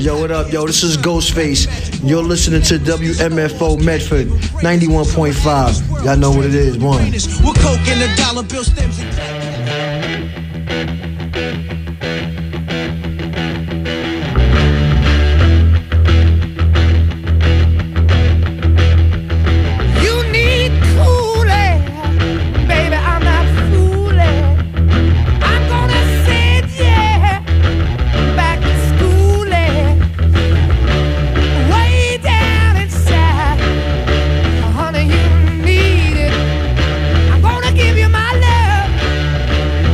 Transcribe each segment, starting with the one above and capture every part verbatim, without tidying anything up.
Yo, what up, yo? This is Ghostface. You're listening to W M F O Medford, ninety-one point five. Y'all know what it is, one. With coke and the dollar bill stems. Honey, you need it. I'm gonna give you my love.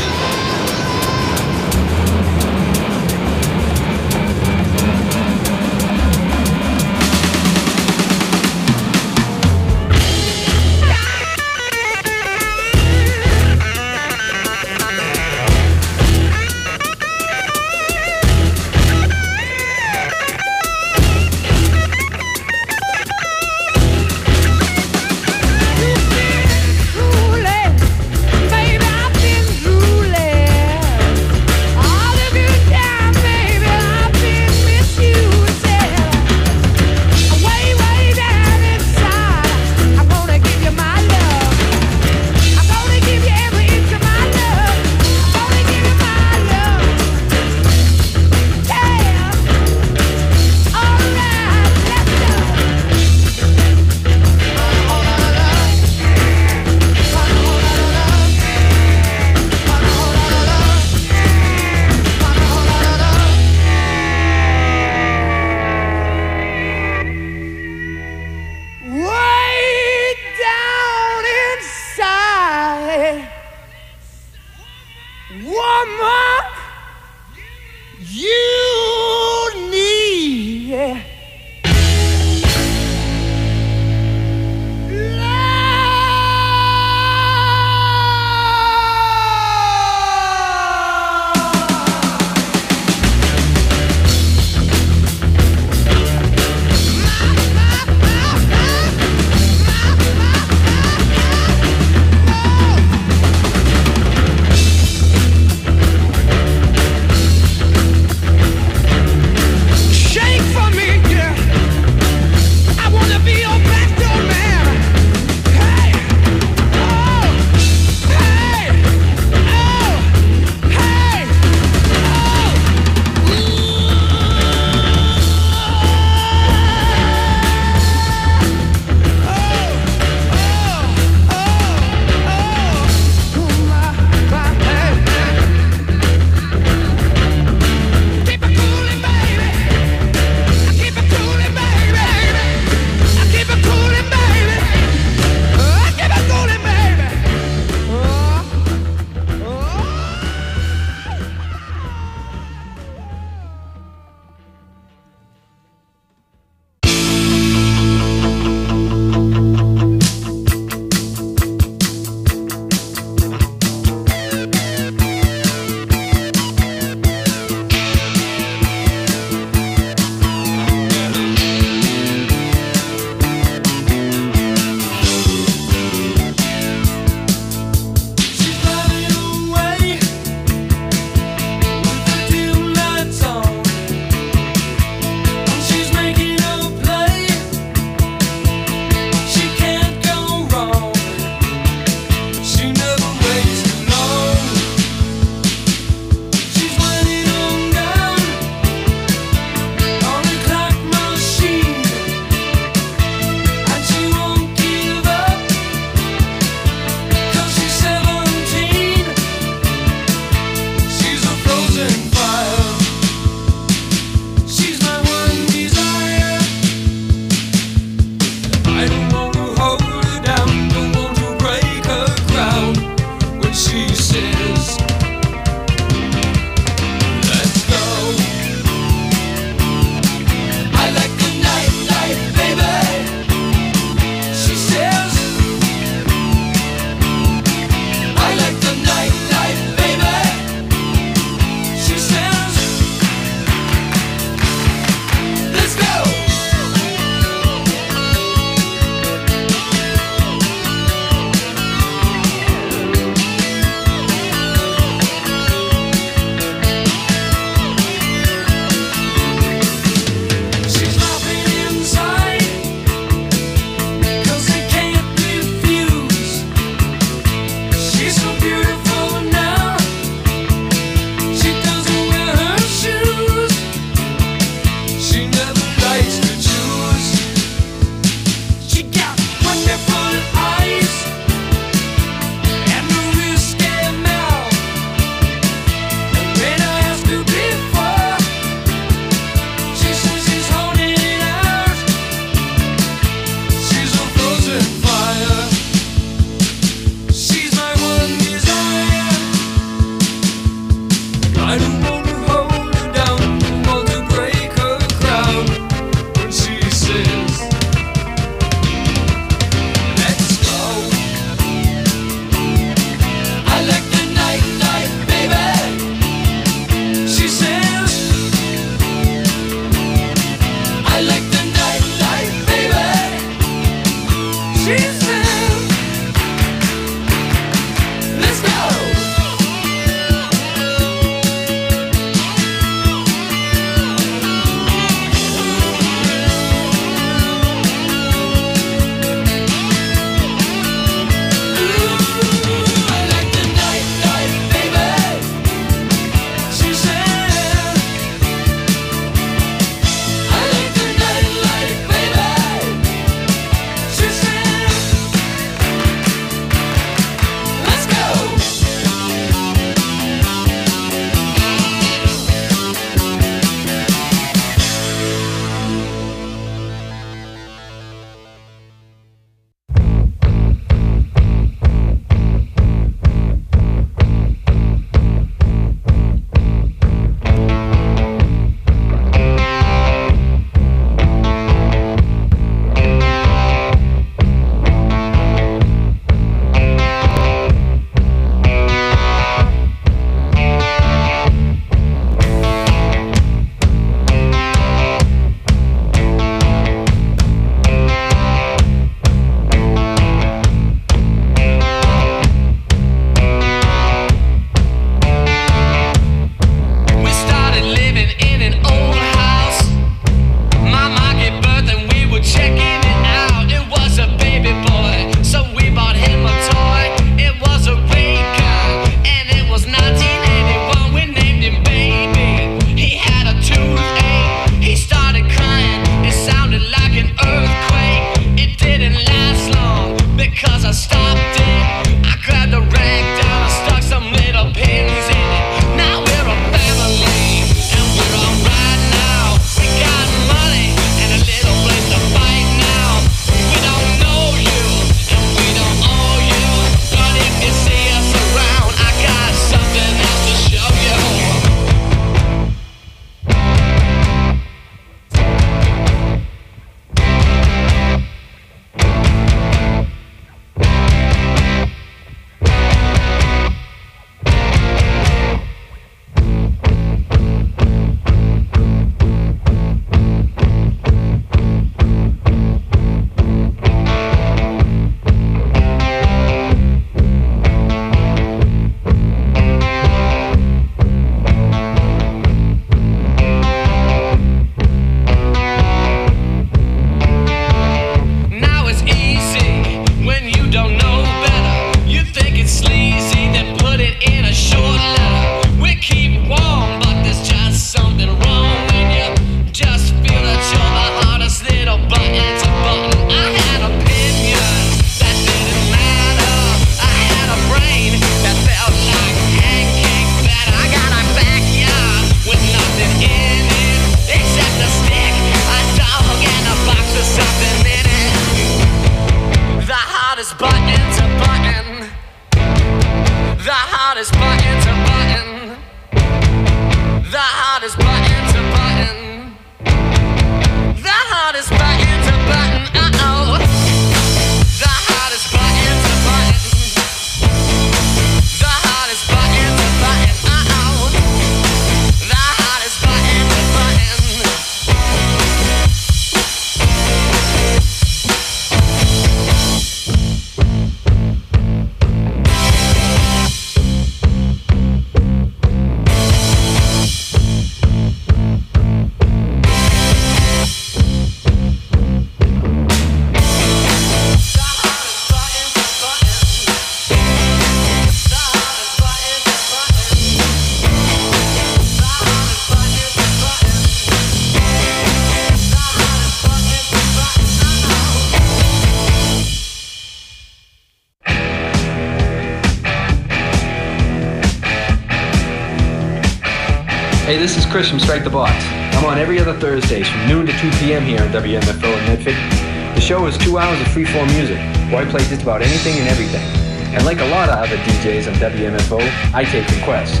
Hey, this is Chris from Strike the Box. I'm on every other Thursdays from noon to two p.m. here on W M F O in Medford. The show is two hours of freeform music, where I play just about anything and everything. And like a lot of other D Js on W M F O, I take requests.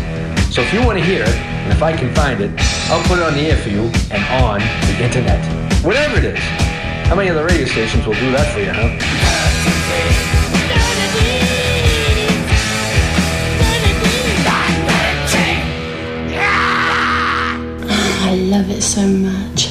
So if you want to hear it, and if I can find it, I'll put it on the air for you and on the internet. Whatever it is. How many other radio stations will do that for you, huh? I love it so much.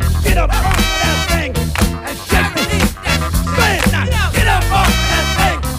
Get up off of that thing!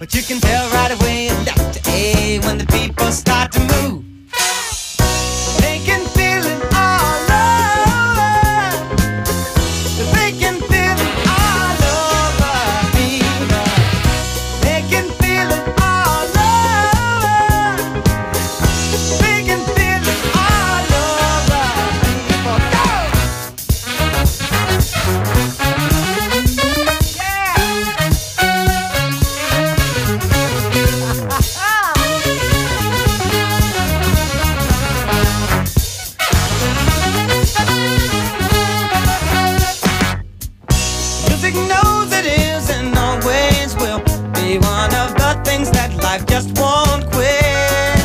but you can tell right away left to A when the people start to move. They can feel it all over. They can feel it all over people. They can feel it all over. They can feel it all over people. Go! Music knows it is and always will be one of the things that life just won't quit.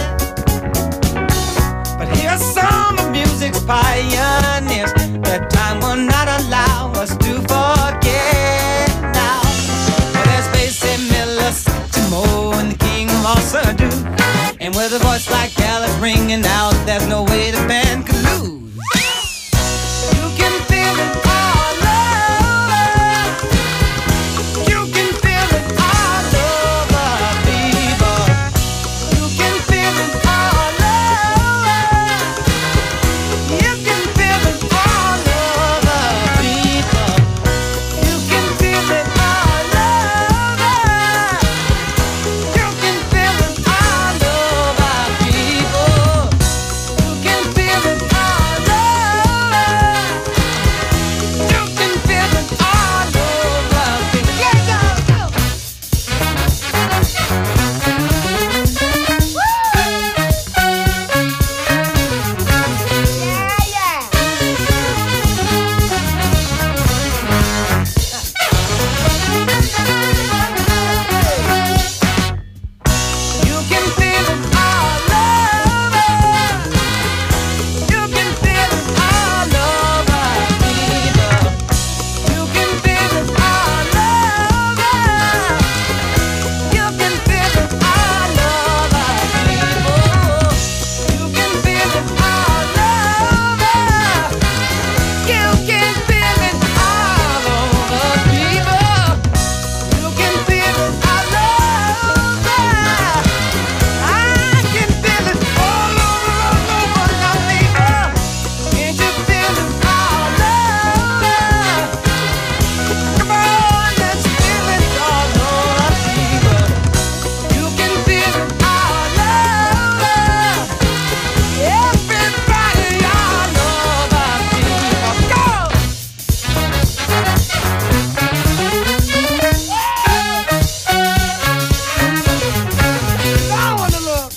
But here's some of music's pioneers that time will not allow us to forget now. Well, there's Basie Miller, Timo, and the king of all Sadu. And with a voice like Alice ringing out, there's no way the band could lose. You can feel it all over. You can feel it all over, people. You can feel it all over. You can feel it all over, people. You can feel it all over. You can feel it all over, people. You can feel it all over. You can feel it all over, people. Yeah, go, go. Yeah, yeah. You can feel it all over. You can feel it all over, people. You can feel it all over. You can feel it all over, people. You can feel it all over. You can feel it all over, people. You can feel it all over. I can feel it all over, all over now, people. Can't you feel it all over? Come on, let's feel it all over, people. You can feel it all over. Everybody all over, people. Go! I wanna look.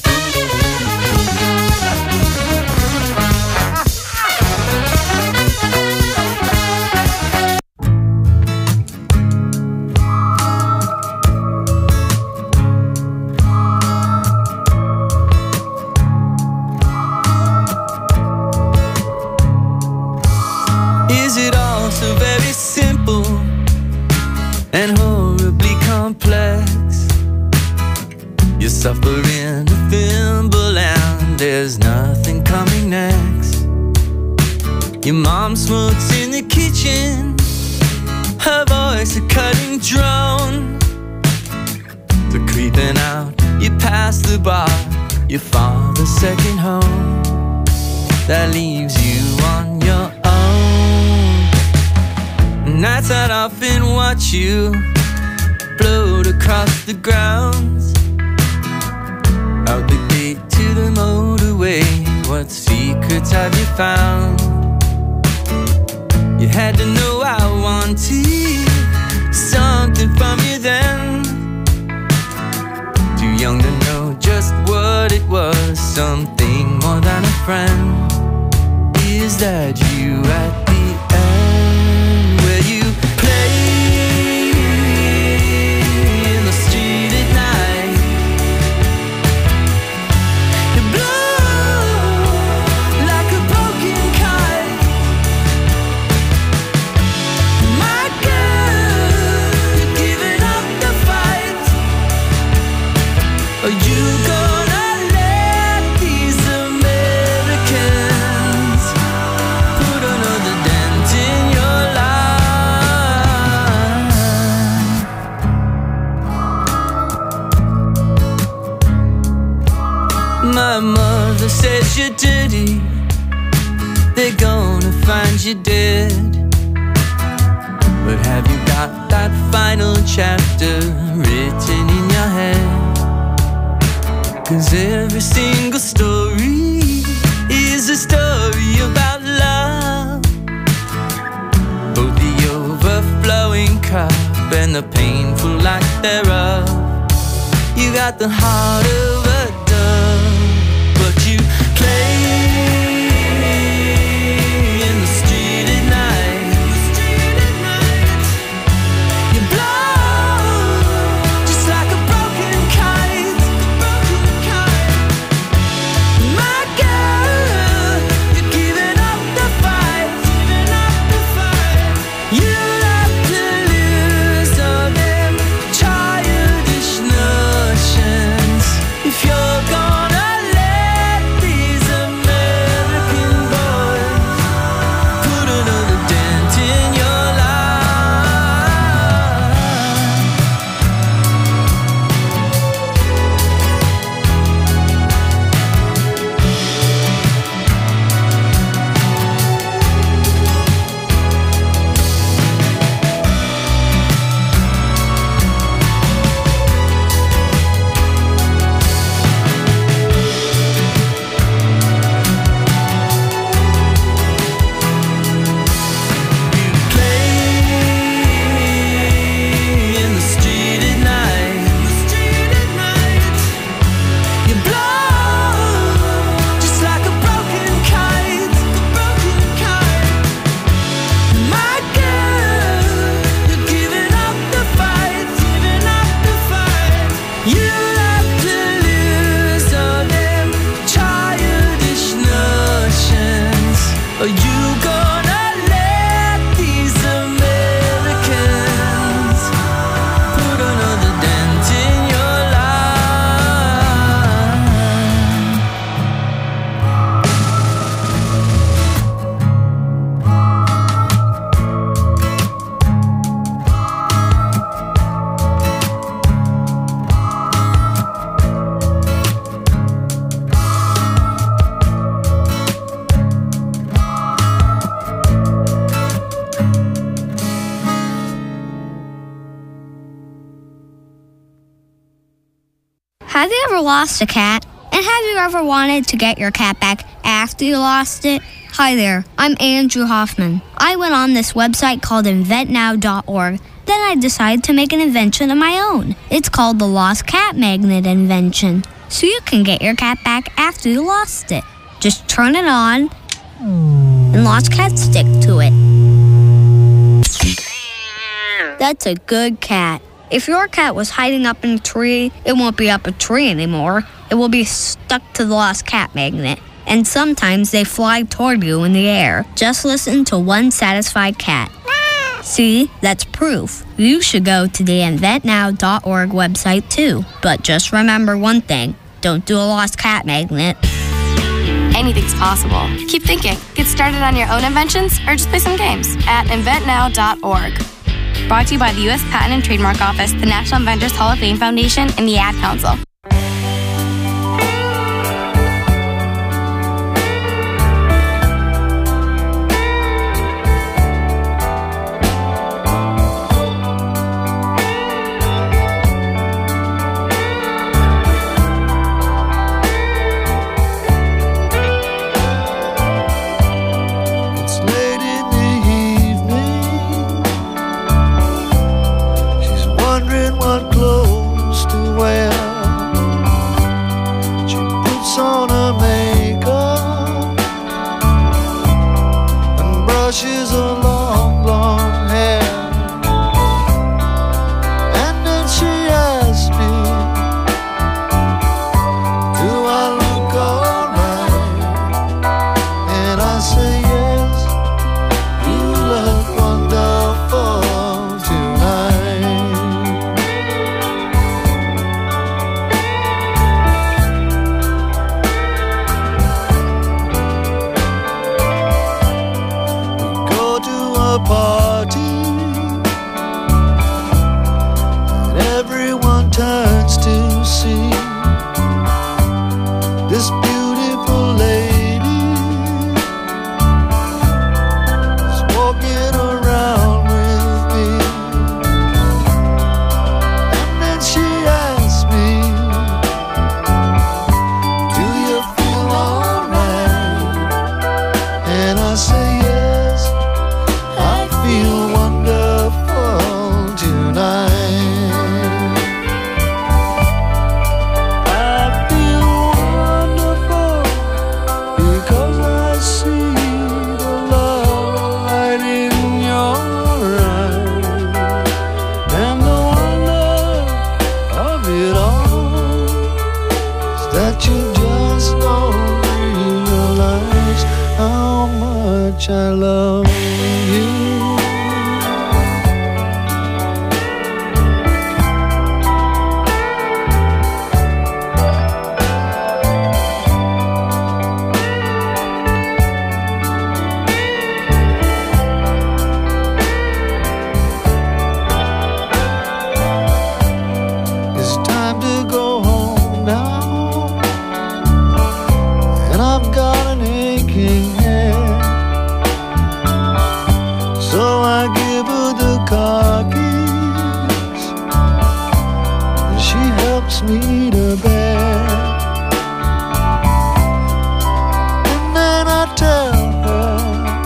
Is it all so very simple and horribly complex? You're suffering a thimble and there's nothing coming next. Your mom smokes in the kitchen, her voice a cutting drone. So creeping out, you pass the bar, your father's second home. That leaves you on your own. Nights I'd often watch you float across the grounds, out the gate to the motorway. What secrets have you found? You had to know I wanted something from you then. Too young to know just what it was, something more than a friend. Is that you at the end where you play in the street at night? You blow like a broken kite. My girl, you're giving up the fight. Are you gonna let these Americans put another down? my mother says you're dirty, they're gonna find you dead. But have you got that final chapter written in your head? 'Cause every single story is a story about love, both the overflowing cup and the painful lack thereof. You got the heart of a dove, but you play in the street at night. You blow just like a broken kite. My girl, you're giving up the fight. You have to lose all them childish notions if you're gonna let these American boys put another dent in your life. In the street at night, you blow just like a broken kite. My girl, you're giving up the fight. You have to lose all them childish notions. Are you gonna let these Americans put another dent in your life? Have you ever lost a cat? And have you ever wanted to get your cat back after you lost it? Hi there, I'm Andrew Hoffman. I went on this website called invent now dot org. Then I decided to make an invention of my own. It's called the Lost Cat Magnet Invention. So you can get your cat back after you lost it. Just turn it on and lost cats stick to it. That's a good cat. If your cat was hiding up in a tree, it won't be up a tree anymore. It will be stuck to the lost cat magnet. And sometimes they fly toward you in the air. Just listen to one satisfied cat. See, that's proof. You should go to the invent now dot org website too. But just remember one thing. Don't do a lost cat magnet. Anything's possible. Keep thinking. Get started on your own inventions or just play some games at invent now dot org. Brought to you by the U S Patent and Trademark Office, the National Inventors Hall of Fame Foundation, and the Ad Council. It's late in the evening. She's wondering what clothes to wear. much I love you. Me to bed, and then I tell her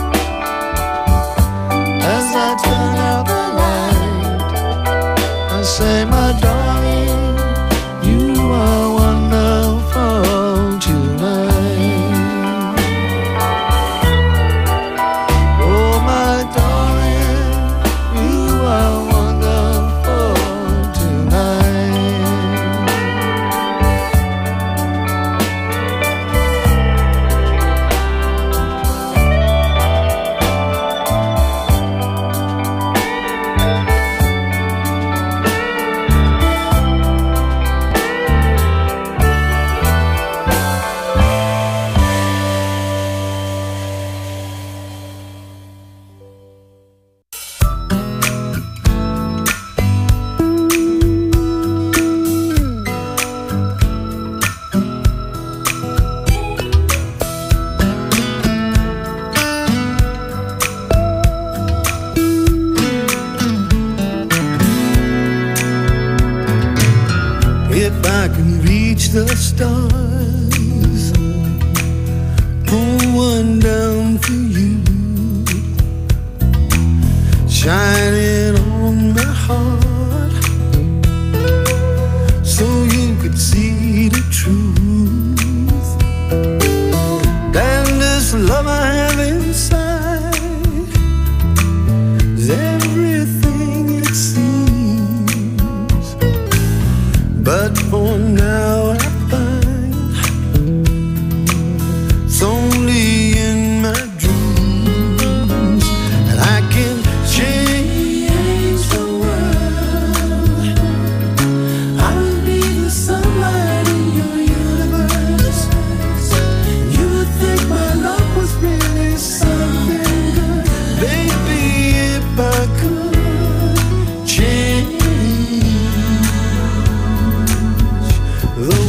as I turn out the light, I say, my darling, you are wonderful tonight. Oh, my darling, you are wonderful tonight. The stars, pull one down for you, shining on my heart, so you could see the truth. And this love I have inside is everything it seems, but for now I the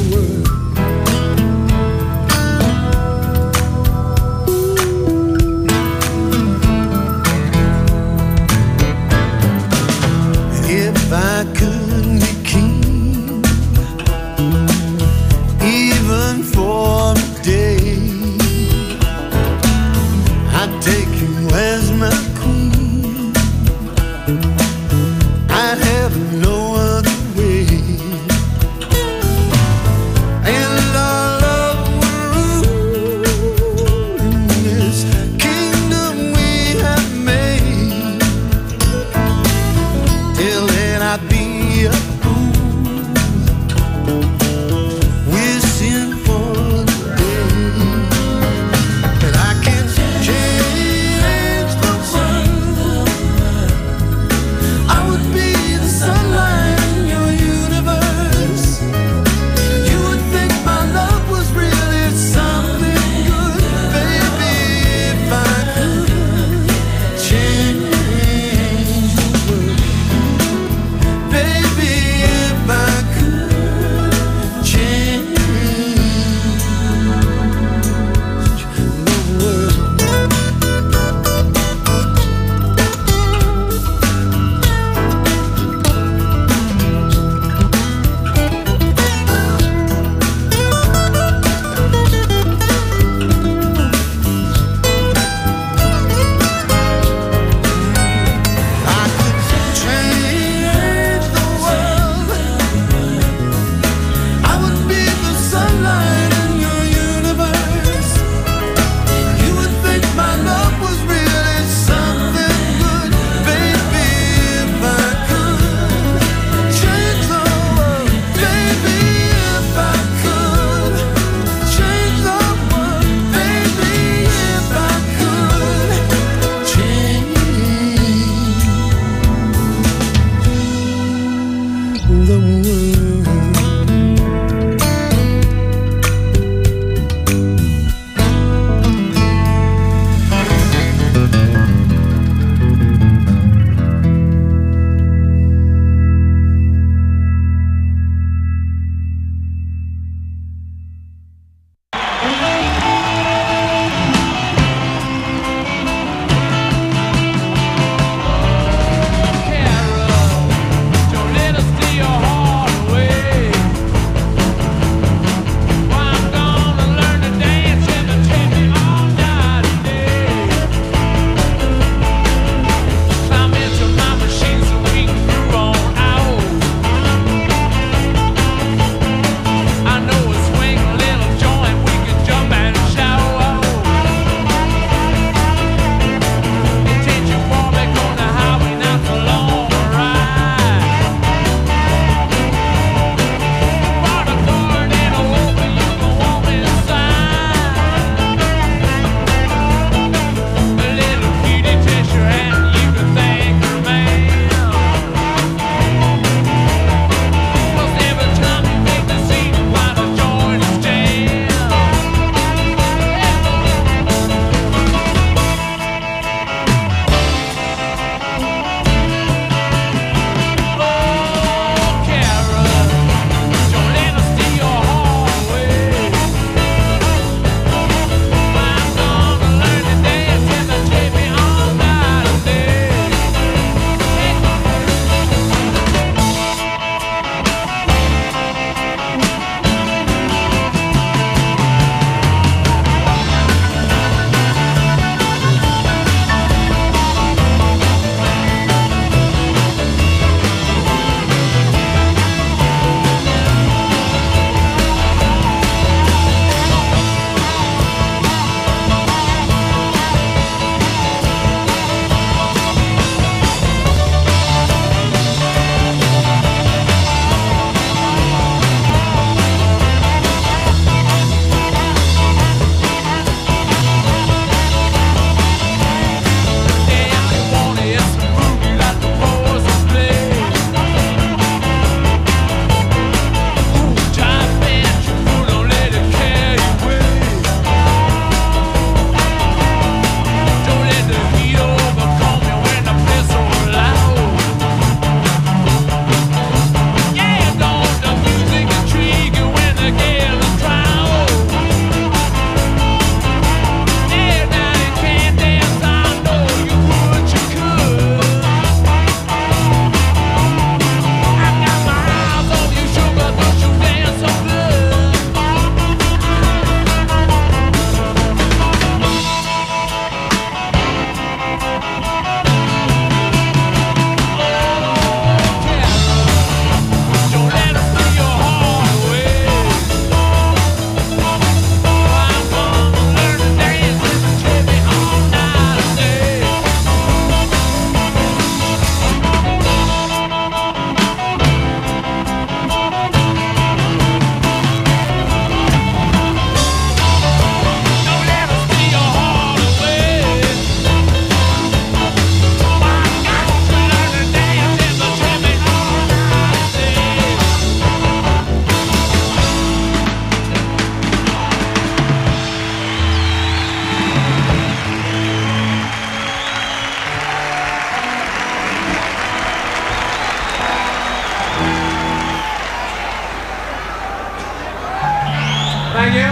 Thank you.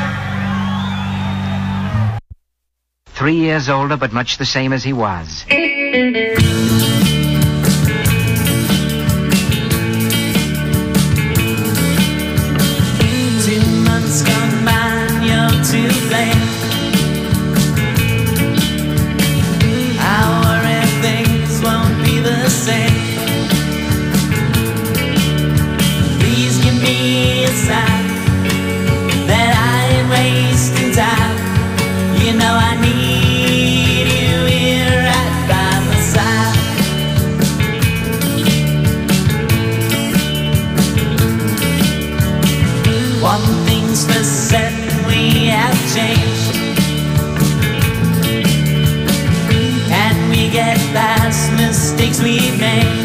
Three years older, but much the same as he was. Two months gone by, you're too late. I worry things won't be the same. Please give me a sign that I ain't wasting time. You know I need you here right by my side. One thing's for certain, we have changed. Can we get past mistakes we've made?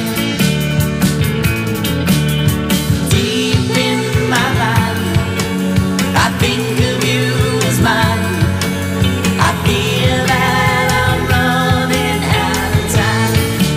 Deep in my mind, I think of you as mine. I feel that I'm running out of time.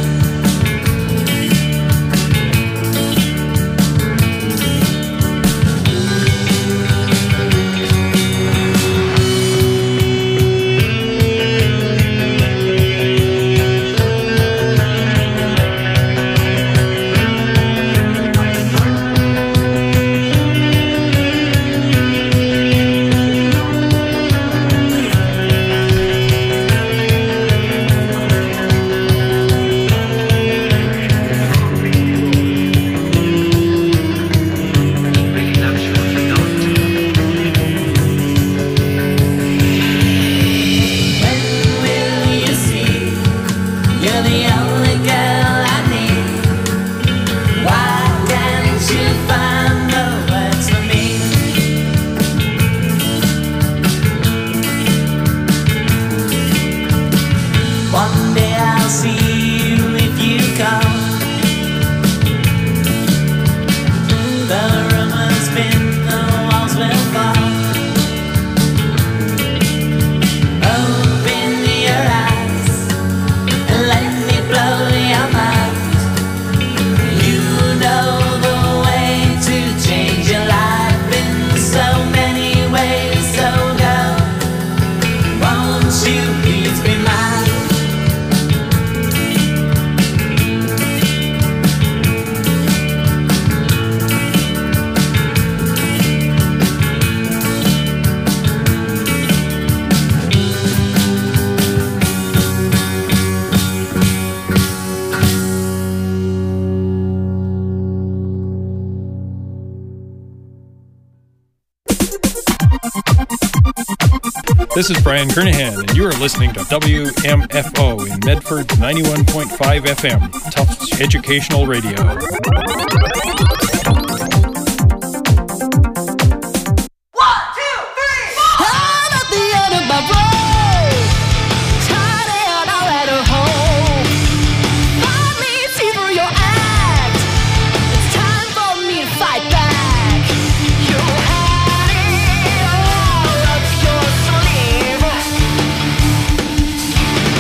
This is Brian Kernahan, and you are listening to W M F O in Medford ninety-one point five F M, Tufts Educational Radio.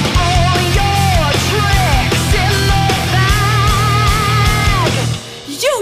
You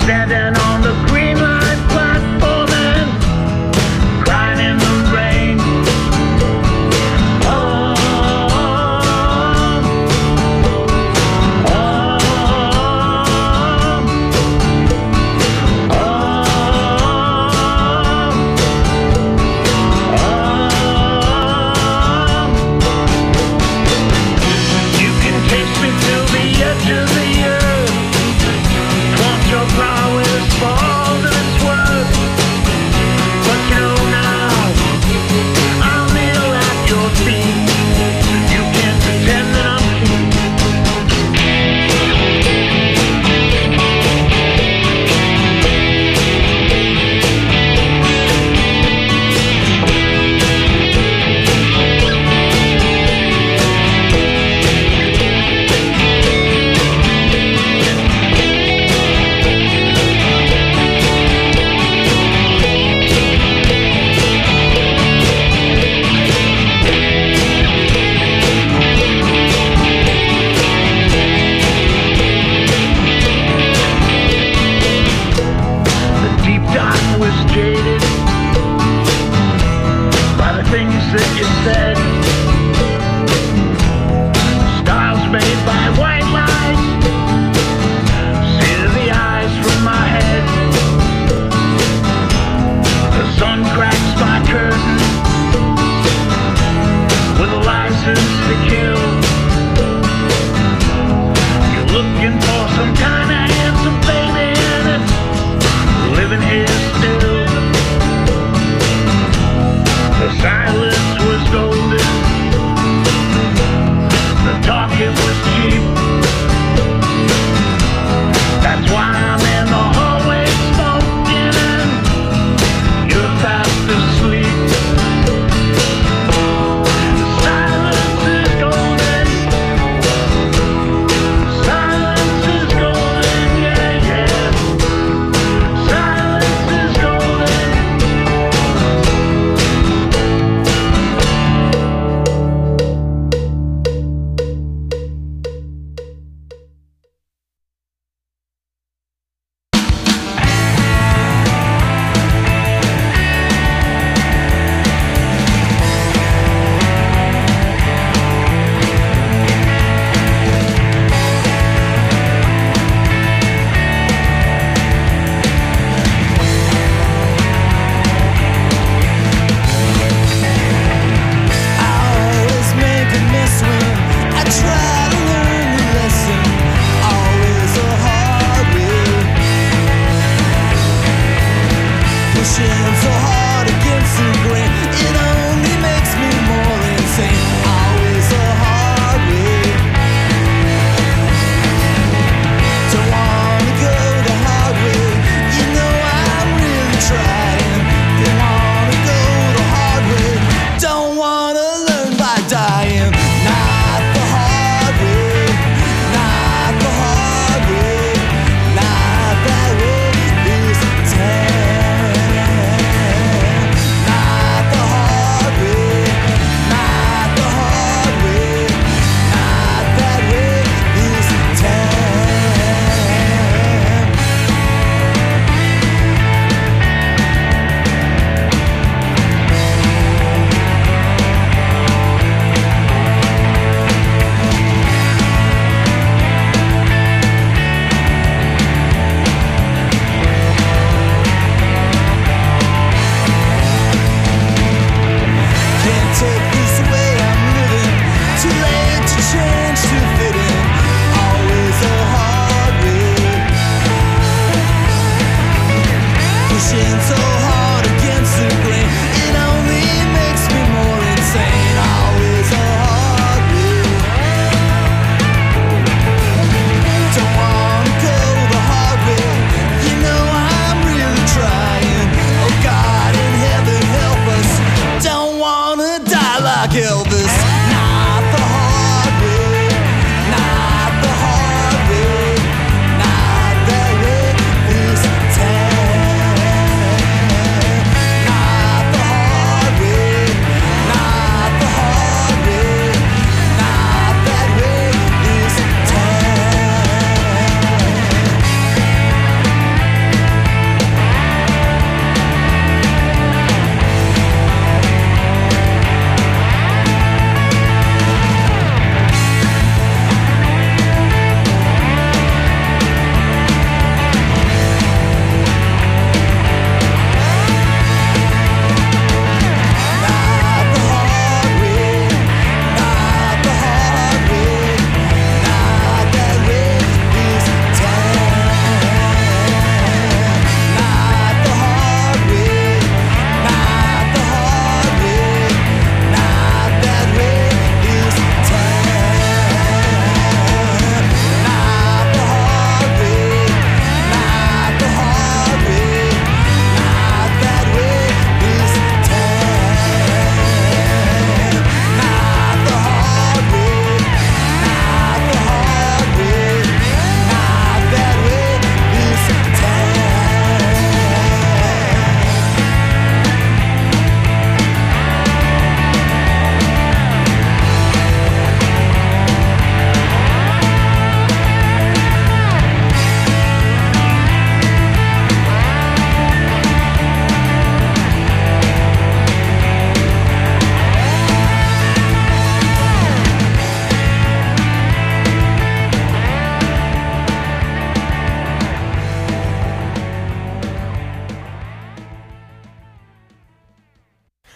standing on the green line platform and crying in the rain. Oh, oh, oh, oh. You can taste me till the edge of the earth. Want your prowess for all that it's worth. But you know now, I'll kneel at your feet. You can't pretend that I'm king. The deep dark was jaded by the things that you said. Styles made by white light sear the eyes from my head. The sun cracks my curtain with a license to kill. You're looking for some kind of handsome baby and it's living here still. The silence was golden. The talking was cheap.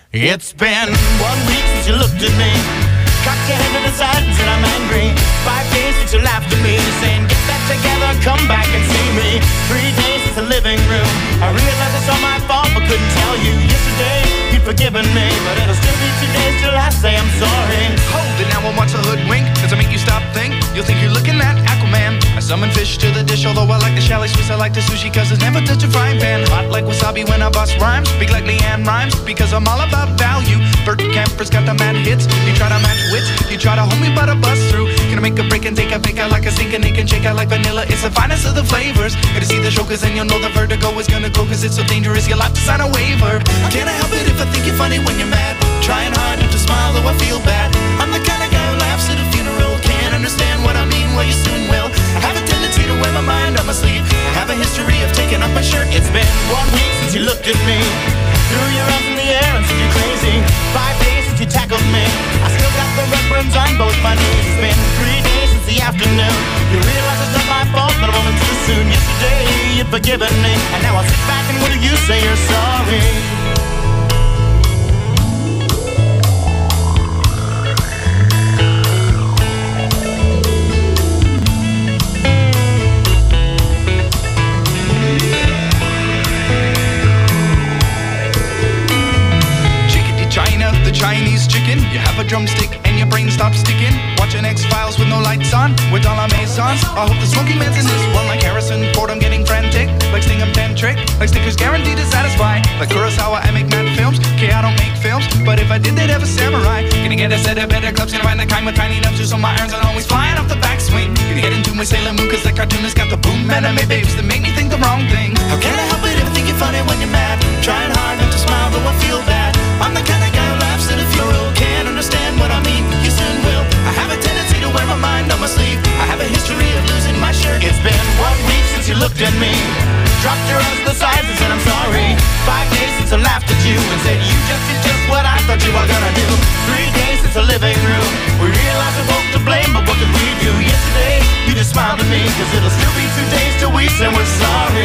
It's been one week since you looked at me, cocked your head to the side and said I'm angry. Five days since you laughed at me, saying get that together, come back and see me. Three days since the living room, I realized it's all my fault but couldn't tell you. Yesterday you'd forgiven me, but it'll still be two days till I say I'm sorry. Hold it now and watch the hoodwink. Does it make you stop think? You'll think you're looking at Aquaman. I summon fish to the dish, although I like the chalet Swiss, I like the sushi cause it's never touch a frying pan. Hot like wasabi when I bust rhymes, speak like Leanne Rhymes because I'm all about value. Bert Camper's got the mad hits, you try to match wits, you try to hold me but I bust through. Gonna make a break and take a pick out like a sink and it can shake out like vanilla. It's the finest of the flavors. Gotta see the show cause then you'll know the vertigo is gonna go cause it's so dangerous you'll have to sign a waiver. Can't I help it if I think you're funny when you're mad? Trying hard not to smile though I feel bad. I'm the kind of guy who laughs at a funeral. Can't understand what I mean, well you soon will. I have a tendency to wear my mind on my sleeve. I have a history of taking off my shirt. It's been one week since you looked at me, threw your arms in the air and said you're crazy. Five days since you tackled me, I still got the red burns on both my knees. It's been three days since the afternoon, you realize it's not my fault but I'm only too soon. Yesterday you'd forgiven me, and now I'll sit back and wait till you say you're sorry. China, the Chinese chicken. You have a drumstick and your brain stops sticking. Watching X-Files with no lights on, with all our Masons. I hope the smoking man's in this one like Harrison Ford. I'm getting frantic, like Sting I'm tantric, like stickers guaranteed to satisfy. Like Kurosawa, I make mad films. Okay, I don't make films, but if I did, they'd have a samurai. Gonna get a set of better clubs, gonna find the kind with tiny nubs, so my irons are always flying off the backswing. Gonna get into my Sailor Moon, cause the cartoonist got the boom anime babes that make me think the wrong thing. How can I help it if I think you're funny when you're mad? Trying hard not to smile, though I feel bad. I'm the kind of guy who laughs at a funeral. Can't understand what I mean, you soon will. I have a tendency to wear my mind on my sleeve. I have a history of losing my shirt. It's been one week since you looked at me, dropped your arms to the sides and said I'm sorry. Five days since I laughed at you and said you just did just what I thought you were gonna do. Three days since the living room, we realized we're both to blame, but what could we do? Yesterday, you just smiled at me, cause it'll still be two days till we say we're sorry.